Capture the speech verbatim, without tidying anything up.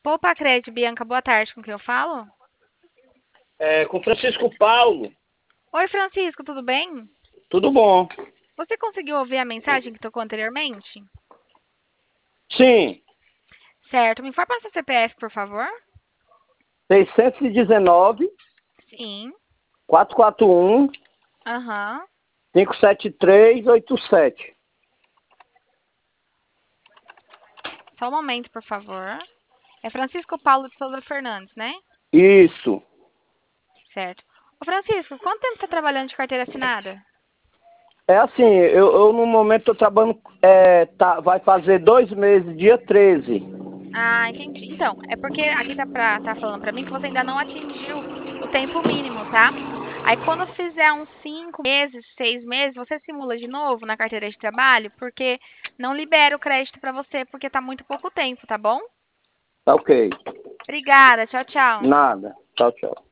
Poupa Crédito, Bianca, boa tarde, com quem eu falo? É, com Francisco Paulo. Oi, Francisco, tudo bem? Tudo bom? Você conseguiu ouvir a mensagem que tocou anteriormente? Sim. Certo, me informa seu C P F, por favor. seiscentos e dezenove, Sim, quatrocentos e quarenta e um, aham. quinhentos e setenta e três, oitenta e sete. Só um momento, por favor. É Francisco Paulo de Souza Fernandes, né? Isso. Certo. Ô, Francisco, quanto tempo você está trabalhando de carteira assinada? É assim, eu, eu no momento estou trabalhando, é, tá, vai fazer dois meses, dia treze. Ah, entendi. Então, é porque aqui tá, pra, tá falando pra mim que você ainda não atingiu o tempo mínimo, tá? Aí quando fizer uns cinco meses, seis meses, você simula de novo na carteira de trabalho, porque não libera o crédito pra você, porque tá muito pouco tempo, tá bom? Tá ok. Obrigada, tchau, tchau. Nada. Tchau, tchau.